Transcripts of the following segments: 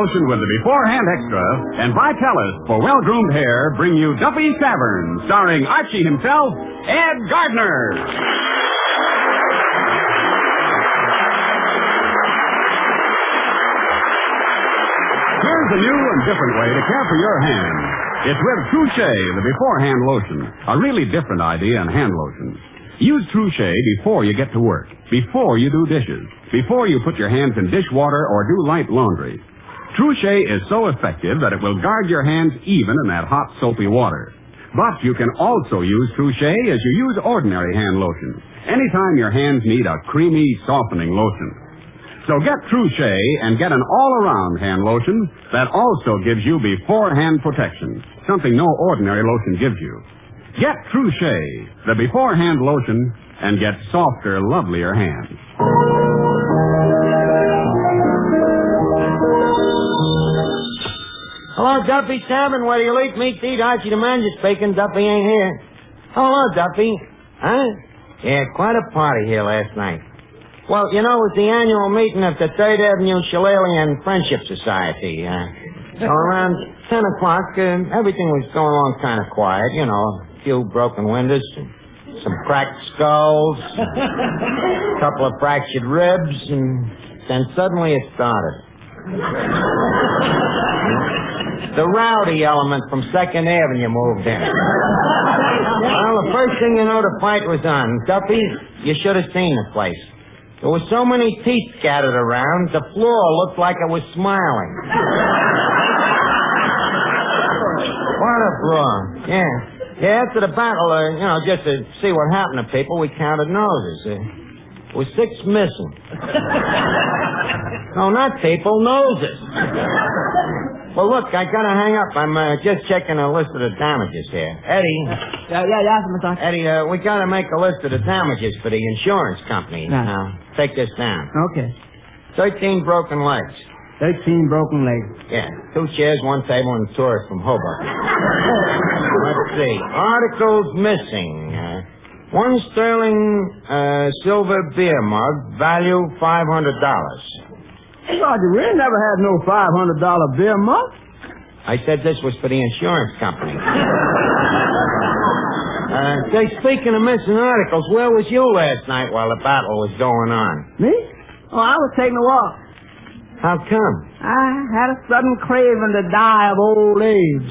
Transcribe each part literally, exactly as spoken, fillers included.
lotion with the Beforehand Extra and Vitalis for well-groomed hair bring you Duffy's Tavern, starring Archie himself, Ed Gardner. Here's a new and different way to care for your hands. It's with Trouchet, the Beforehand lotion. A really different idea in hand lotions. Use Trouchet before you get to work, before you do dishes, before you put your hands in dishwater or do light laundry. Trouchet is so effective that it will guard your hands even in that hot, soapy water. But you can also use Trouchet as you use ordinary hand lotion, anytime your hands need a creamy, softening lotion. So get Trouchet and get an all-around hand lotion that also gives you beforehand protection, something no ordinary lotion gives you. Get Trouchet, the beforehand lotion, and get softer, lovelier hands. Hello, Duffy Tavern. Where do you eat meat to eat? Archie the manager speaking. Duffy ain't here. Hello, Duffy. Huh? Yeah, quite a party here last night. Well, you know, it was the annual meeting of the Third Avenue Shillelagh Friendship Society. Uh, so around ten o'clock, uh, everything was going on kind of quiet. You know, a few broken windows, some cracked skulls, a couple of fractured ribs, and then suddenly it started. The rowdy element from Second Avenue moved in. Well, the first thing you know, the fight was on. Duffy, you should have seen the place. There were so many teeth scattered around, the floor looked like it was smiling. What a floor. Yeah. Yeah, after the battle, uh, you know, just to see what happened to people, we counted noses. Uh, there was six missing. No, not people, noses. Well, look, I gotta hang up. I'm uh, just checking a list of the damages here. Eddie. Yeah, yeah, yeah, Mister Eddie, uh, we gotta make a list of the damages for the insurance company. Yeah. Now, take this down. Okay. Thirteen broken legs. Thirteen broken legs. Yeah, two chairs, one table, and a tourist from Hobart. Let's see. Articles missing. Uh, one sterling uh, silver beer mug, value five hundred dollars. Hey, Roger, we ain't never had no five hundred dollar beer mug. I said this was for the insurance company. uh, say, speaking of missing articles, where was you last night while the battle was going on? Me? Oh, I was taking a walk. How come? I had a sudden craving to die of old age.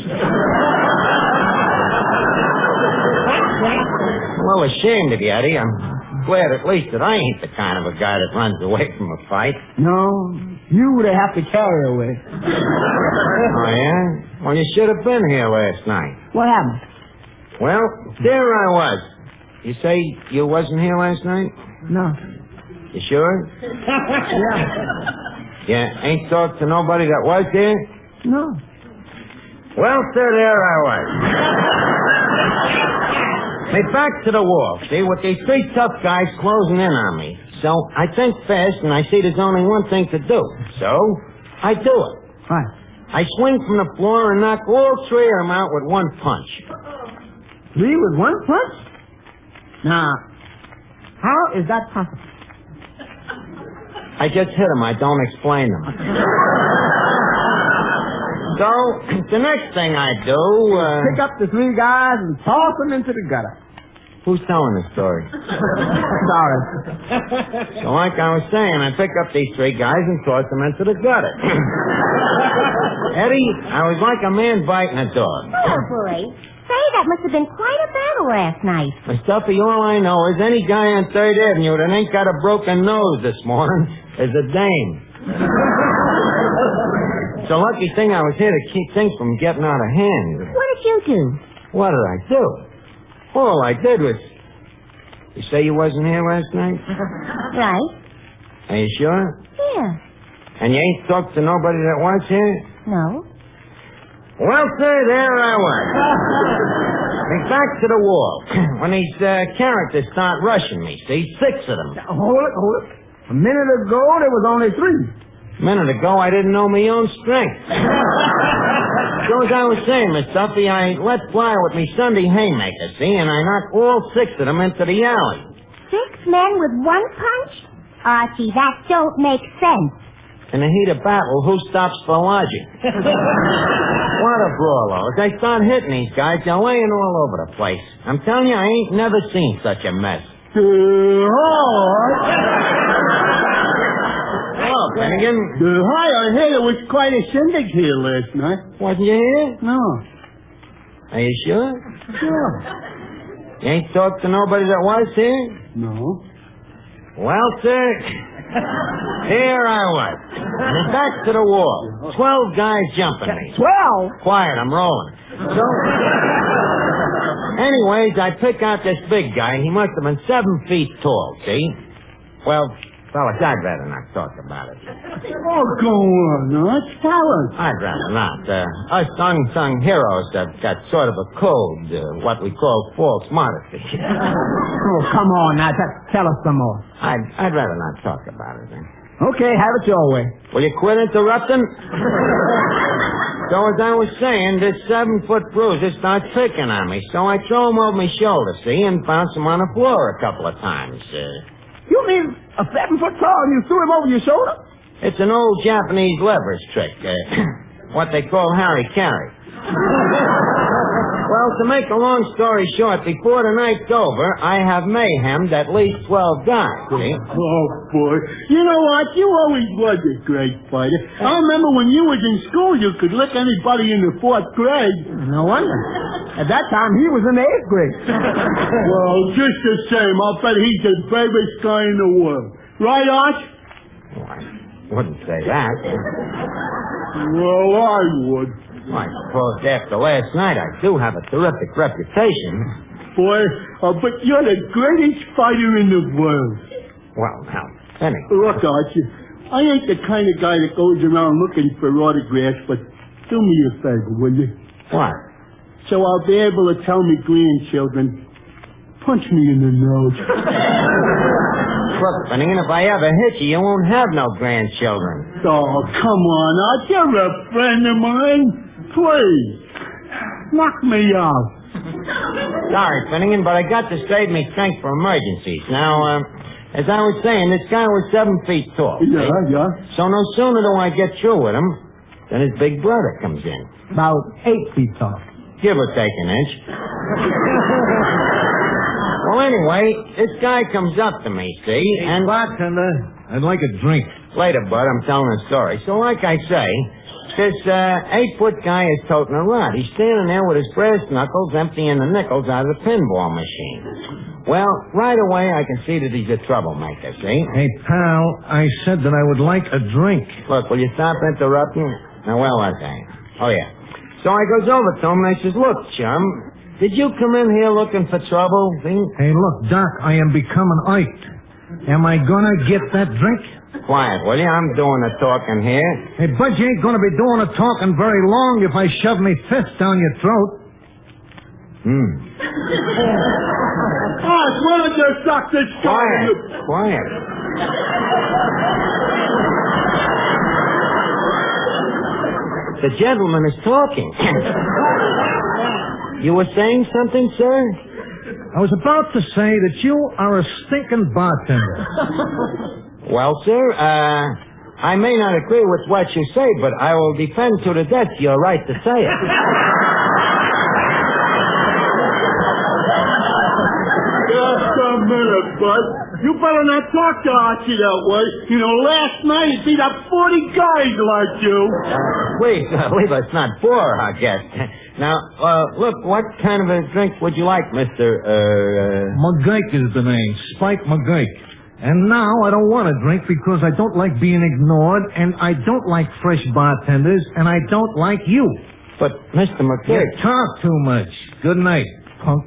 Well, ashamed of you, Eddie. I'm glad at least that I ain't the kind of a guy that runs away from a fight. No, you would have to carry away. Oh, yeah? Well, you should have been here last night. What happened? Well, there I was. You say you wasn't here last night? No. You sure? Yeah. Yeah, ain't talked to nobody that was here? No. Well, sir, there I was. Me back to the wall, see, with these three tough guys closing in on me. So I think fast, and I see there's only one thing to do. So I do it. What? I swing from the floor and knock all three of them out with one punch. Three with one punch? Now, how is that possible? I just hit them. I don't explain them. So, the next thing I do... Uh, Pick up the three guys and toss them into the gutter. Who's telling the story? Sorry. So, like I was saying, I pick up these three guys and toss them into the gutter. Eddie, I was like a man biting a dog. Oh, boy. Say, that must have been quite a battle last night. The Stuffy, all I know is any guy on Third Avenue that ain't got a broken nose this morning is a dame. It's a lucky thing I was here to keep things from getting out of hand. What did you do? What did I do? All I did was... You say you wasn't here last night? Right. Are you sure? Yeah. And you ain't talked to nobody that was here? No. Well, sir, there I was. And back to the wall. When these uh, characters start rushing me, see, six of them. Hold it, hold it. A minute ago, there was only three. A minute ago, I didn't know my own strength. So as I was saying, Miss Duffy, I let fly with me Sunday haymaker, see, and I knocked all six of them into the alley. Six men with one punch? Archie, that don't make sense. In the heat of battle, who stops for logic? What a brawl, As I start hitting these guys, they're laying all over the place. I'm telling you, I ain't never seen such a mess. Uh, Hello, Finnegan. Uh, hi, I heard it was quite a shindig here last night. Wasn't you here? No. Are you sure? Sure. You ain't talked to nobody that was here? No. Well, sir, here I was. And it's back to the wall. Twelve guys jumping me. Twelve? Quiet, I'm rolling. So, anyways, I pick out this big guy. He must have been seven feet tall, see? Well, fellas, I'd rather not talk about it. Oh, go on, Arch. Tell us. I'd rather not. Uh, us unsung heroes have got sort of a code, uh, what we call false modesty. Oh, come on now. T- tell us some more. I'd, I'd rather not talk about it, then. Okay, have it your way. Will you quit interrupting? So as I was saying, this seven-foot bruiser starts picking on me, so I throw him over my shoulder, see, and bounce him on the floor a couple of times. Uh, You mean a seven-foot tall and you threw him over your shoulder? it's an old Japanese leverage trick, uh, what they call Harry-Carry. Well, to make a long story short, before the night's over, I have mayhemed at least twelve guys, see? Oh, boy. You know what? You always was a great fighter. I remember when you was in school, you could lick anybody in the fourth grade. No wonder. At that time, he was in the eighth grade. Well, just the same, I'll bet he's the bravest guy in the world. Right, Arch? Well, I wouldn't say that. Well, I would. Well, I suppose after last night, I do have a terrific reputation. Boy, uh, but you're the greatest fighter in the world. Well, now, Penny. Look, Archie, I ain't the kind of guy that goes around looking for autographs, but do me a favor, will you? What? So I'll be able to tell me grandchildren, punch me in the nose. Look, Finnegan, if I ever hit you, you won't have no grandchildren. Oh, come on, Arch, you're a friend of mine. Please, knock me out. Sorry, Finnegan, but I got to save me strength for emergencies. Now, um, as I was saying, this guy was seven feet tall. Yeah, see? yeah. So no sooner do I get through with him than his big brother comes in. About eight feet tall. Give or take an inch. Well, anyway, this guy comes up to me, see, and... Bartender, I'd like a drink. Later, bud, I'm telling a story. So like I say, this uh, eight-foot guy is toting a rod. He's standing there with his brass knuckles emptying the nickels out of the pinball machine. Well, right away I can see that he's a troublemaker, see? Hey, pal, I said that I would like a drink. Look, will you stop interrupting? Now, well, okay. Oh, yeah. So I goes over to him and I says, look, chum, did you come in here looking for trouble? See? Hey, look, Doc, I am becoming Ike. Am I gonna get that drink? Quiet, will you? I'm doing the talking here. Hey, Bud, you ain't gonna be doing the talking very long if I shove me fist down your throat. Hmm. Arch, why don't you suck this guy? Quiet, quiet. The gentleman is talking. You were saying something, sir? I was about to say that you are a stinking bartender. Well, sir, uh, I may not agree with what you say, but I will defend to the death your right to say it. Just a minute, Bud. You better not talk to Archie that way. You know, last night he beat up forty guys like you. Uh, please, uh, leave us not bore our guest. Now, uh, look, what kind of a drink would you like, Mister Uh... McGurk is the name. Spike McGurk. And now I don't want to drink because I don't like being ignored, and I don't like fresh bartenders, and I don't like you. But, Mister You McGurk... talk too much. Good night, punk.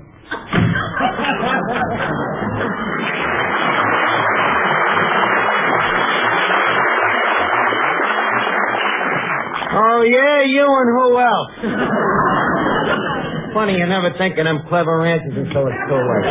Oh, yeah, you and who else? Funny, you never think of them clever answers until it's too late.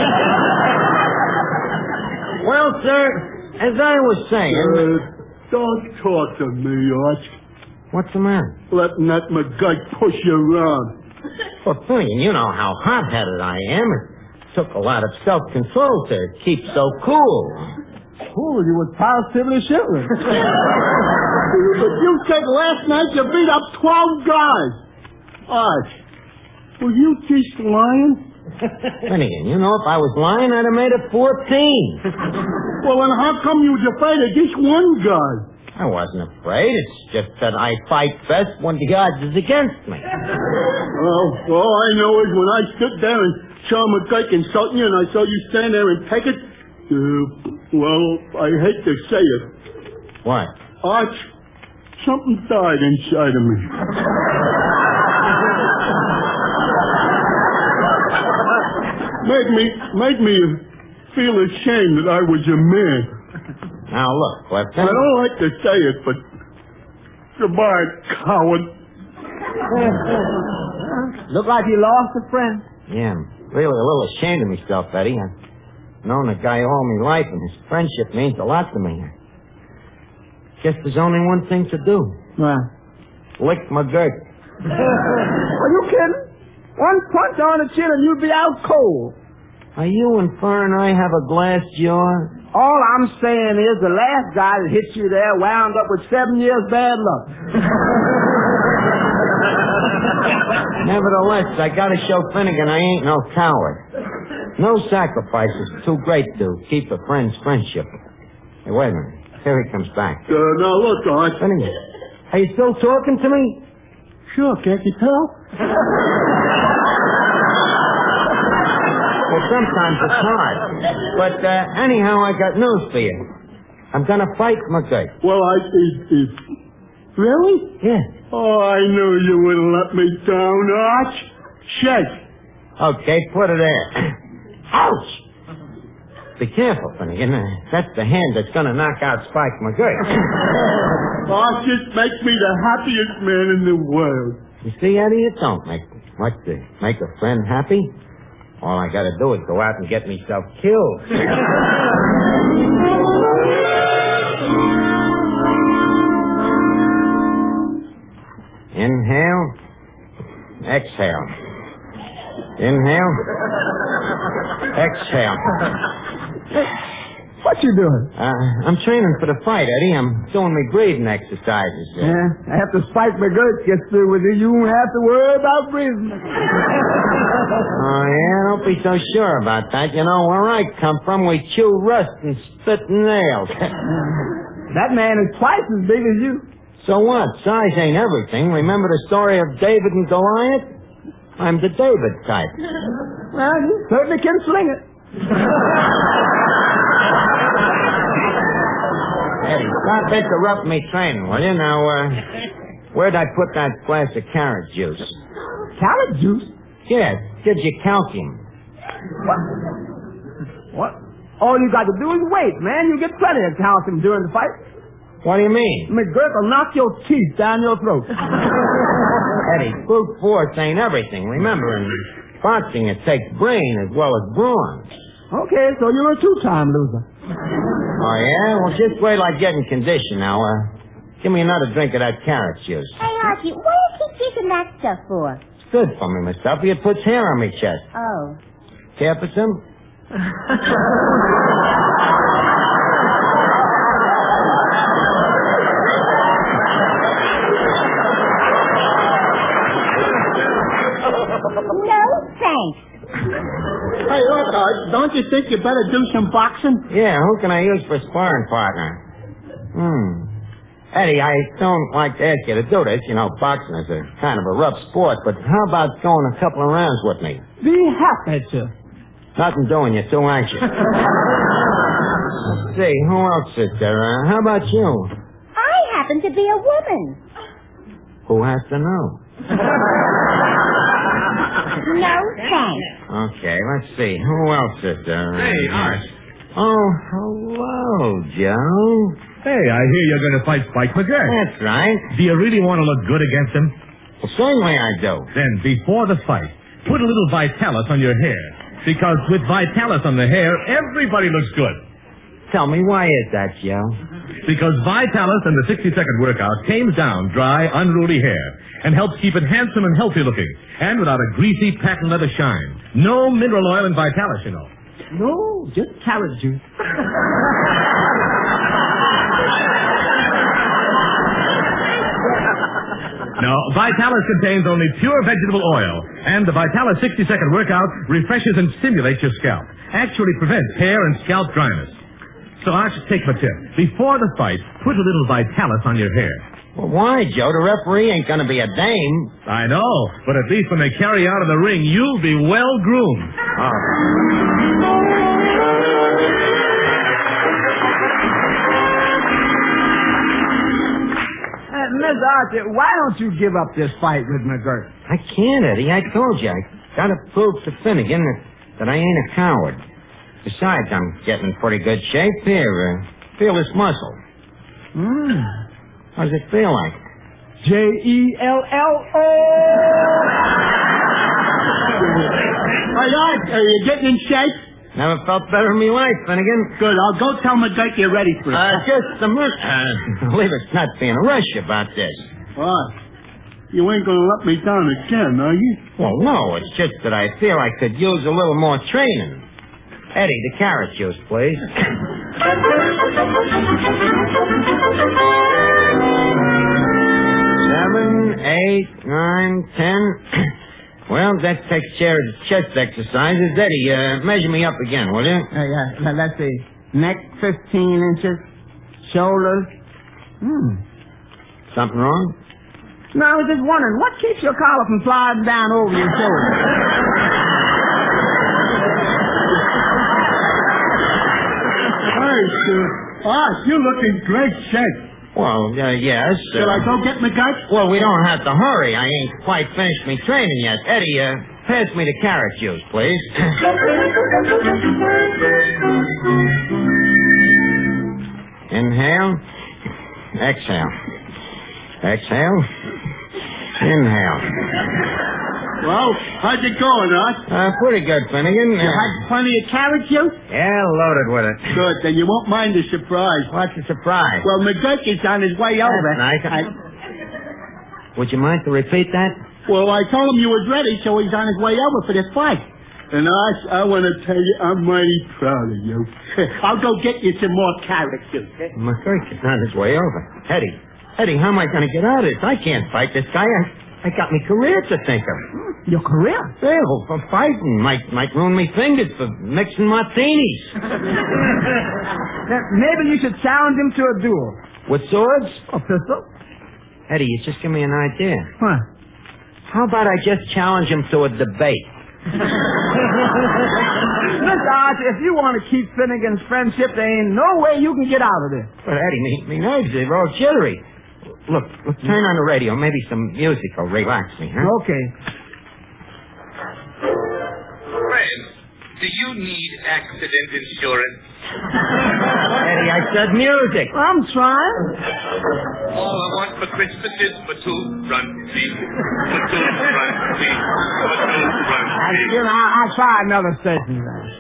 Well, sir, as I was saying... Uh, don't talk to me, Arch. What's the matter? Letting that McGurk push you around. Well, Finnegan, you know how hot-headed I am. It took a lot of self-control to keep so cool. Ooh, you was positively shivering. But you said last night you beat up twelve guys. Arch, were you just lying? Finnegan, you know, if I was lying, I'd have made it fourteen. Well, then how come you was afraid of just one guy? I wasn't afraid. It's just that I fight best when the odds is against me. Well, all I know is when I stood there and saw McGurk insulting you and I saw you stand there and take it, uh, well, I hate to say it. What? Arch, something died inside of me. made me, made me feel ashamed that I was a man. Now, look, Clifton. I don't like to say it, but goodbye, coward. Look like you lost a friend. Yeah, I'm really a little ashamed of myself, Eddie. I've known the guy all my life, and his friendship means a lot to me. Guess there's only one thing to do. Well, Lick McGurk. are you kidding? One punch on the chin and you'd be out cold. Are you and Fur and I have a glass jaw? All I'm saying is the last guy that hit you there wound up with seven years bad luck. Nevertheless, I gotta show Finnegan I ain't no coward. No sacrifice is too great to keep a friend's friendship. Hey, wait a minute. Here he comes back. Uh, now, look, Arch. Finnegan, are you still talking to me? Sure, can't you tell? Well, sometimes it's hard. But uh, anyhow, I got news for you. I'm going to fight McGurk. Well, I... It, it, really? Yeah. Oh, I knew you wouldn't let me down, Arch. Shake. Okay, put it there. Ouch! Be careful, Finnegan. Uh, that's the hand that's going to knock out Spike McGurk. Arch, it makes me the happiest man in the world. You see, Eddie, it don't make what to make a friend happy. All I gotta do is go out and get myself killed. Inhale. Exhale. Inhale. Exhale. What you doing? Uh, I'm training for the fight, Eddie. I'm doing my breathing exercises. Uh, Yeah, after Spike McGurk gets through with you, you won't have to worry about breathing. Oh, yeah? Don't be so sure about that. You know, where I come from, we chew rust and spit nails. That man is twice as big as you. So what? Size ain't everything. Remember the story of David and Goliath? I'm the David type. Well, you certainly can sling it. Eddie, stop interrupting me training, will you? Now, uh, where'd I put that glass of carrot juice? Carrot juice? Yeah, gives you calcium. What? What? All you got to do is wait, man. You get plenty of calcium during the fight. What do you mean? McGurk will knock your teeth down your throat. Eddie, brute force ain't everything. Remember, in boxing it takes brain as well as brawn. Okay, so you're a two-time loser. Oh, yeah? Well, just wait till I get in condition now. Uh, give me another drink of that carrot juice. Hey, Archie, what do you keep drinking that stuff for? It's good for me, Miss Duffy. It puts hair on my chest. Oh. Care for some? No, thanks. Hey, look, Arch, don't you think you better do some boxing? Yeah, who can I use for sparring partner? Hmm. Eddie, I don't like to ask you to do this. You know, boxing is a kind of a rough sport, but how about going a couple of rounds with me? Be happy to. Nothing doing, you're too anxious. Let's see, who else is there? Uh, how about you? I happen to be a woman. Who has to know? No, thanks. Okay, let's see, who else is there? Hey, Art. Oh, hello, Joe. Hey, I hear you're going to fight Spike McGurk. That's right. Do you really want to look good against him? Well, certainly I do. Then, before the fight, put a little Vitalis on your hair. Because with Vitalis on the hair, everybody looks good. Tell me, why is that, Joe? Because Vitalis and the sixty-second workout tames down dry, unruly hair and helps keep it handsome and healthy looking, and without a greasy patent leather shine. No mineral oil in Vitalis, you know. No, just carrot juice. No, Vitalis contains only pure vegetable oil, and the Vitalis sixty-second workout refreshes and stimulates your scalp. Actually prevents hair and scalp dryness. So, Arch, take my tip. Before the fight, put a little Vitalis on your hair. Well, why, Joe? The referee ain't going to be a dame. I know, but at least when they carry you out of the ring, you'll be well groomed. Oh. Miss Archer, why don't you give up this fight with McGurk? I can't, Eddie. I told you. I got to prove to Finnegan that, that I ain't a coward. Besides, I'm getting in pretty good shape here. Uh, feel this muscle. Hmm. How does it feel like? J E L L O. Hey, Art, are you getting in shape? Never felt better in my life, Finnegan. Good. I'll go tell McGurk you're ready for it. Uh, just a minute. Uh, believe it's not being a rush about this. What? You ain't gonna let me down again, are you? Well, no. It's just that I feel I could use a little more training. Eddie, the carrot juice, please. Seven, eight, nine, ten. Well, that takes care of the chest exercises. Eddie, uh, measure me up again, will you? Uh, yeah, now, let's see. Neck fifteen inches. Shoulders. Hmm. Something wrong? No, I was just wondering, what keeps your collar from sliding down over your shoulders? Hey, sir. Art, you look in great shape. Well, uh, yes. Uh, Shall I go get McGurk? Well, we don't have to hurry. I ain't quite finished me training yet. Eddie, uh, pass me the carrot juice, please. Inhale. Exhale. Exhale. Inhale. Well, how's it going, Art? Uh, pretty good, Finnegan. You had plenty of carrot juice? Yeah, loaded with it. Good, then you won't mind the surprise. What's the surprise? Well, McGurk is on his way over. nice. I, Would you mind to repeat that? well, I told him you was ready, so he's on his way over for this fight. And I, I want to tell you, I'm mighty proud of you. I'll go get you some more carrot juice. Eh? McGurk is on his way over. Eddie, Eddie, how am I going to get out of this? I can't fight this guy. I... I got my career to think of. Your career? Yeah, well, for fighting. Might might ruin me fingers for mixing martinis. Maybe you should challenge him to a duel. With swords? A pistol? Eddie, you just give me an idea. What? How about I just challenge him to a debate? Mister Archer, if you want to keep Finnegan's friendship, there ain't no way you can get out of this. But Eddie, me, me nerves are all jittery. Look, look, turn on the radio. Maybe some music will relax me, huh? Okay. Friends, do you need accident insurance? Eddie, I said music. I'm trying. All I want for Christmas is Platoon Run Beat. Platoon Run Beat. Platoon Run I, Beat. you know, I'll, I'll try another station.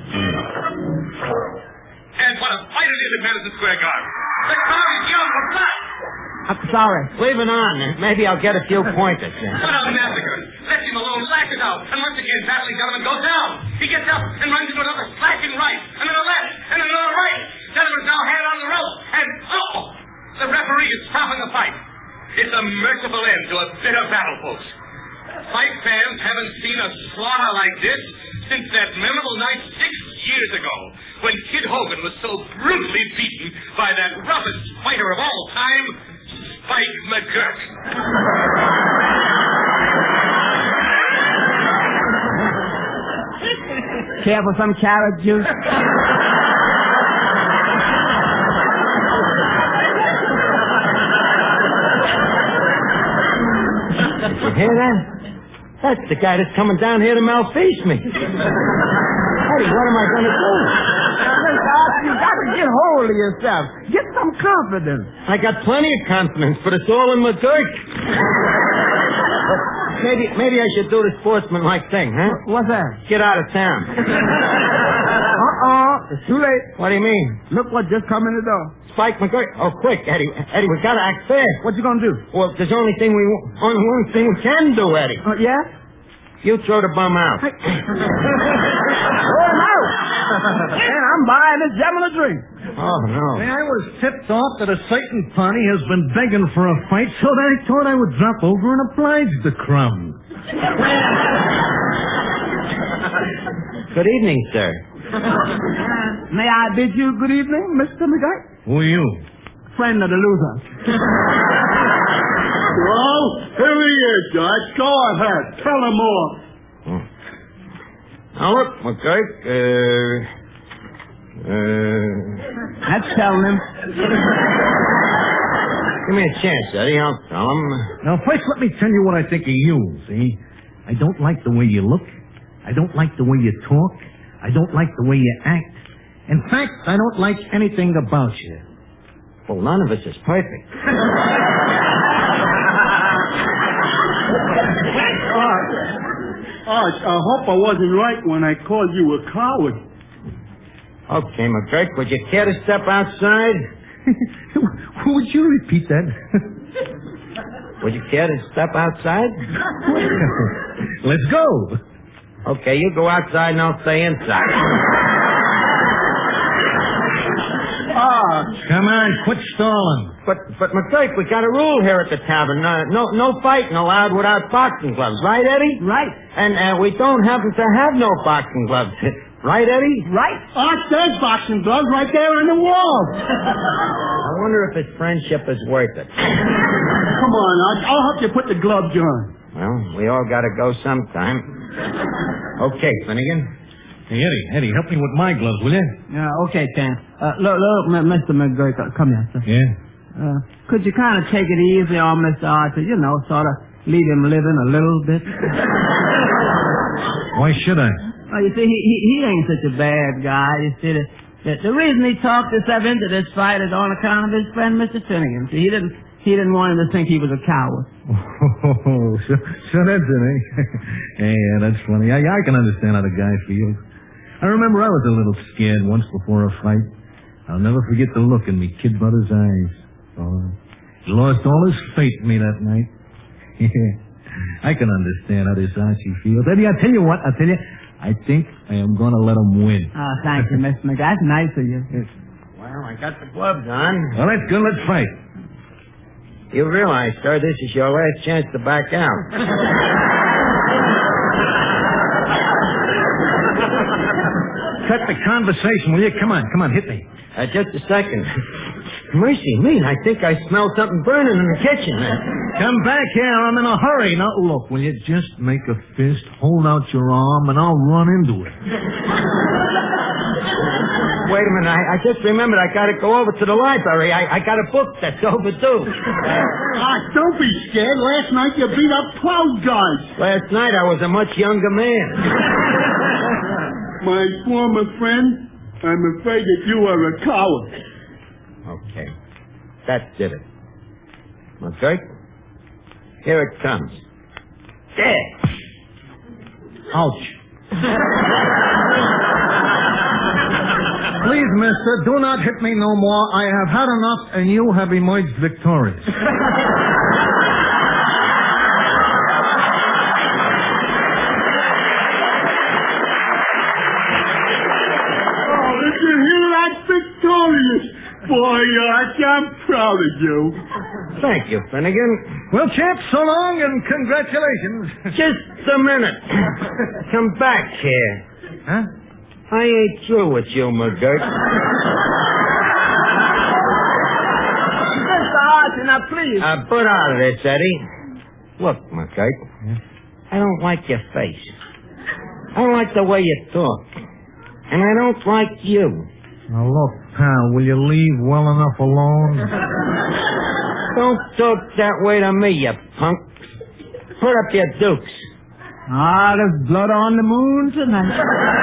And what a fight it is at Madison Square Garden. The crowd is young for blood. I'm sorry. Leave it on. Maybe I'll get a few pointers. What a massacre. Let him alone, lash it out. And once again, Battling Donovan goes down. He gets up and runs into another slashing right. And then a left. And then another right. Donovan's now hand on the rope. And, oh, the referee is stopping the fight. It's a merciful end to a bitter battle, folks. Fight fans haven't seen a slaughter like this since that memorable night six years ago when Kid Hogan was so brutally beaten by that roughest fighter of all time, Spike McGurk. Care for some carrot juice? Did you hear that? That's the guy that's coming down here to malfeast me. Eddie, what am I going to do? Mister Archer, you got to get hold of yourself. Get some confidence. I got plenty of confidence, but it's all in McGurk. maybe, maybe I should do the sportsman-like thing, huh? What's that? Get out of town. Uh-uh. It's too late. What do you mean? Look what just come in the door. Spike McGurk. Oh, quick, Eddie. Eddie, we gotta act fast. What you gonna do? Well, there's only thing we only one thing we can do, Eddie. Uh, yeah? You throw the bum out. Throw him out. And I'm buying this gentleman a drink. Oh, no. Hey, I was tipped off that a certain party has been begging for a fight, so I thought I would drop over and oblige the crumb. Good evening, sir. May I bid you good evening, Mister McGuire? Who are you? Friend of the loser. Well, here he is, Judge. Go ahead. Tell him more. Now, look, McGurk, uh... Uh... That's telling him. Give me a chance, Eddie. I'll tell him. Now, first, let me tell you what I think of you, see? I don't like the way you look. I don't like the way you talk. I don't like the way you act. In fact, I don't like anything about you. Well, none of us is perfect. Arch, I hope I wasn't right when I called you a coward. Okay, McGurk, would you care to step outside? Would you repeat that? Would you care to step outside? Let's go. Okay, you go outside and I'll stay inside. Ah, Come on, quit stalling. But, but McGurk, we got a rule here at the tavern. Uh, no, no fighting allowed without boxing gloves. Right, Eddie? Right. And uh, we don't happen to have no boxing gloves. Right, Eddie? Right. Arch, there's boxing gloves right there on the wall. I wonder if his friendship is worth it. Come on, Arch. I'll help you put the gloves on. Well, we all got to go sometime. Okay, Finnegan. Hey, Eddie, Eddie, help me with my gloves, will you? Yeah, okay, Ken. Uh, look, look, M- Mister McGurk, uh, come here, sir. Yeah? Uh, could you kind of take it easy on Mister Archer? You know, sort of leave him living a little bit. Why should I? Oh, you see, he, he, he ain't such a bad guy. You see, the, the, the reason he talked himself into this fight is on account of his friend, Mister Finnegan. See, he didn't, he didn't want him to think he was a coward. Oh, so, so that's it, eh? Hey, yeah, that's funny. I, I can understand how the guy feels. I remember I was a little scared once before a fight. I'll never forget the look in me kid brother's eyes. Oh, he lost all his faith in me that night. I can understand how this Archie feels. Eddie, I'll tell you what, I'll tell you, I think I am going to let him win. Oh, thank you, Mister McGurk. That's nice of you. Well, I got the gloves on. Well, that's good. Let's fight. You realize, sir, this is your last chance to back out. Cut the conversation, will you? Come on, come on, hit me. Uh, just a second. Mercy me, I think I smell something burning in the kitchen. Come back here. I'm in a hurry. Now, look, will you just make a fist, hold out your arm, and I'll run into it. Wait a minute. I, I just remembered I got to go over to the library. I, I got a book that's overdue. Arch, don't be scared. Last night you beat up twelve guys. Last night I was a much younger man. My former friend, I'm afraid that you are a coward. Okay. That did it. Okay? Here it comes. There. Ouch. Please, mister, do not hit me no more. I have had enough, and you have emerged victorious. Oh, did you hear that? Victorious. Boy, Arch, I'm proud of you. Thank you, Finnegan. Well, champ, so long, and congratulations. Just a minute. Come back here. Huh? I ain't through with you, McGurk. Mister Archer, now please. Uh, put out of this, Eddie. Look, McGurk, yeah? I don't like your face. I don't like the way you talk. And I don't like you. Now, look, pal, will you leave well enough alone? Don't talk that way to me, you punk. Put up your dukes. Ah, there's blood on the moon tonight.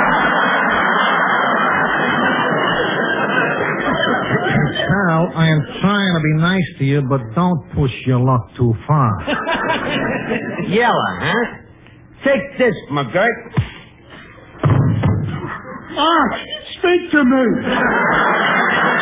Pal, I am trying to be nice to you, but don't push your luck too far. Yella, huh? Take this, McGurk. Arch, speak to me.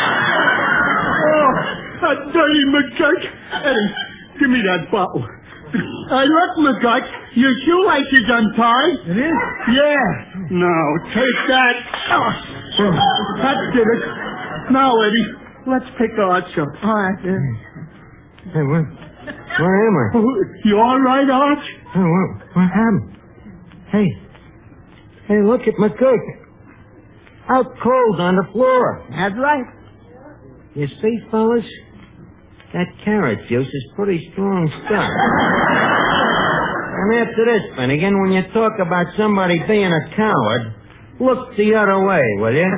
Oh, that dirty McGurk. Eddie, give me that bottle. I look, McGuck. Your shoelace is untied. It is? Yeah. Now, take that. Oh, that did it. Now, Eddie, let's pick Arch up. All right. Hey, where, where am I? You all right, Arch? Hey, what, what happened? Hey, hey, look at McGurk. Out cold on the floor. That's right. You see, fellas? That carrot juice is pretty strong stuff. And after this, Finnegan, when you talk about somebody being a coward, look the other way, will you?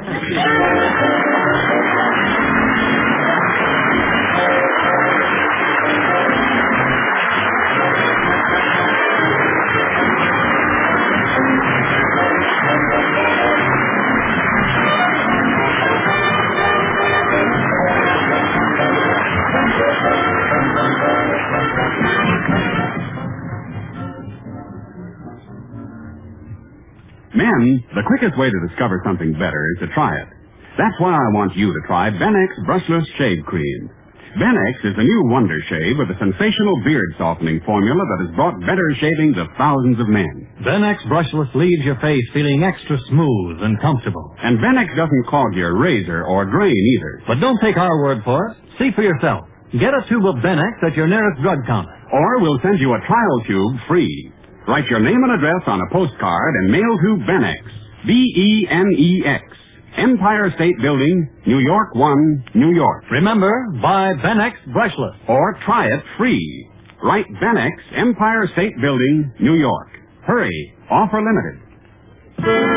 Men, the quickest way to discover something better is to try it. That's why I want you to try Benex Brushless Shave Cream. Benex is the new wonder shave with a sensational beard-softening formula that has brought better shaving to thousands of men. Benex Brushless leaves your face feeling extra smooth and comfortable. And Benex doesn't clog your razor or drain either. But don't take our word for it. See for yourself. Get a tube of Benex at your nearest drug counter. Or we'll send you a trial tube free. Write your name and address on a postcard and mail to Benex. B E N E X. Empire State Building, New York one, New York. Remember, buy Benex Brushless. Or try it free. Write Benex, Empire State Building, New York. Hurry. Offer limited.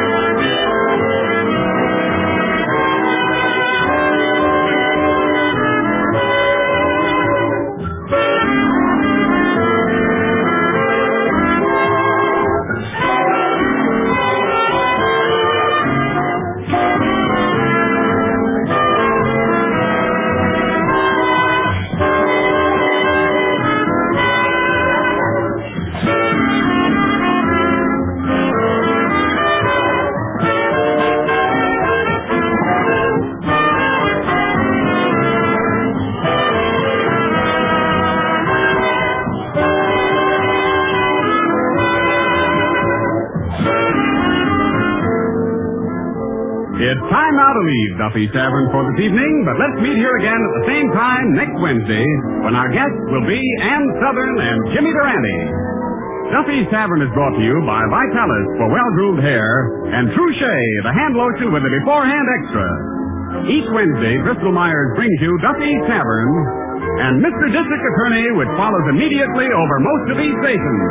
It's time now to leave Duffy's Tavern for this evening, but let's meet here again at the same time next Wednesday when our guests will be Ann Southern and Jimmy Durante. Duffy's Tavern is brought to you by Vitalis for well-groomed hair and Trouchet, the hand lotion with the beforehand extra. Each Wednesday, Bristol Myers brings you Duffy's Tavern and Mister District Attorney, which follows immediately over most of these stations.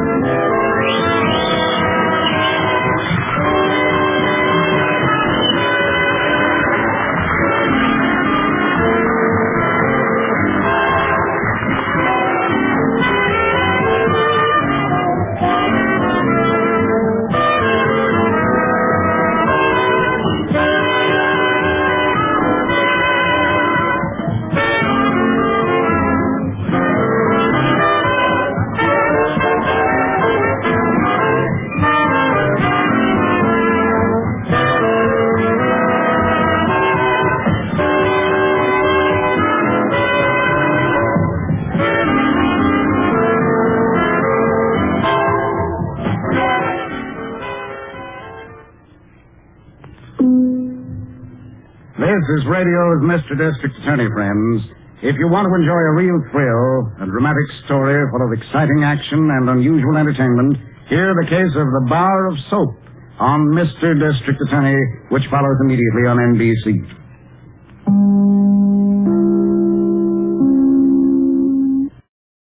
This is radio's Mister District Attorney, friends. If you want to enjoy a real thrill and dramatic story full of exciting action and unusual entertainment, hear the case of the Bar of Soap on Mister District Attorney, which follows immediately on N B C.